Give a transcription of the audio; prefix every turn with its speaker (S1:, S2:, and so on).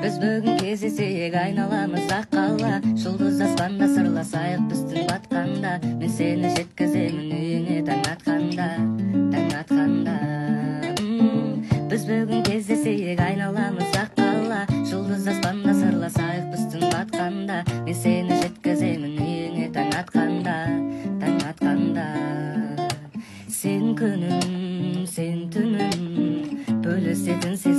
S1: Біз бүгін кездесейік, айналамыз ақ қала, жұлдыз аспанда сырласайық біз түн батқанда. Мен сені жеткіземін үйіңе таң атқанда, таң атқанда. Біз бүгін кездесейік, айналамыз ақ қала, жұлдыз аспанда сырласайық біз түн батқанда. Мен сені жеткіземін үйіңе таң атқанда, таң атқанда. Сен күнім, сен түнім, бөлісетін сен